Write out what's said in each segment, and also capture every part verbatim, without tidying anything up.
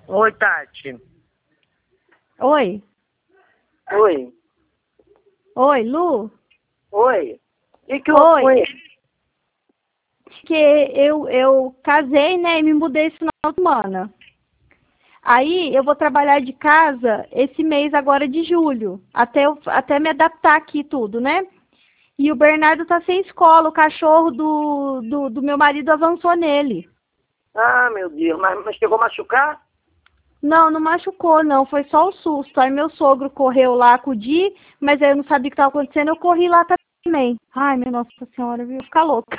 Oi, Tati. Oi. Oi. Oi, Lu. Oi. E que Oi. Oi. Que eu, eu casei, né, e me mudei esse final de semana. Aí eu vou trabalhar de casa esse mês agora de julho, até, eu, até me adaptar aqui tudo, né? E o Bernardo tá sem escola, o cachorro do, do, do meu marido avançou nele. Ah, meu Deus. Mas, mas chegou a machucar? Não, não machucou, não. Foi só o susto. Aí meu sogro correu lá acudir, mas aí eu não sabia o que estava acontecendo, eu corri lá também. Ai, minha Nossa Senhora, eu ia ficar louca.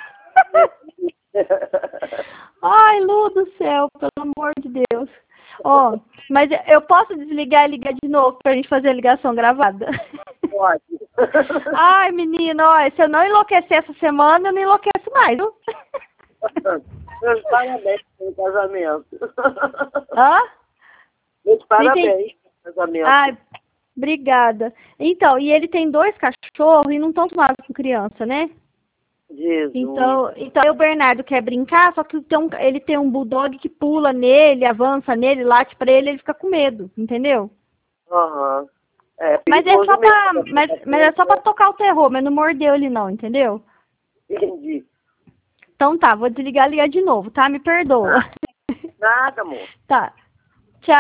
Ai, Lu do céu, pelo amor de Deus. Ó, mas eu posso desligar e ligar de novo pra gente fazer a ligação gravada? Pode. Ai, menina, ó, se eu não enlouquecer essa semana, eu não enlouqueço mais, viu? Meus parabéns pelo casamento. Hã? Meus Não parabéns entendi. pelo casamento. Ai, obrigada. Então, e ele tem dois cachorros e não estão tomados com criança, né? Jesus. Então, então o Bernardo quer brincar, só que tem um, ele tem um bulldog que pula nele, avança nele, late pra ele, ele fica com medo, entendeu? Aham. É Mas é perigoso só pra, mesmo. mas, mas é só pra tocar o terror, mas não mordeu ele não, entendeu? Entendi. Então tá, vou desligar e ligar de novo, tá? Me perdoa. Nada, amor. Tá.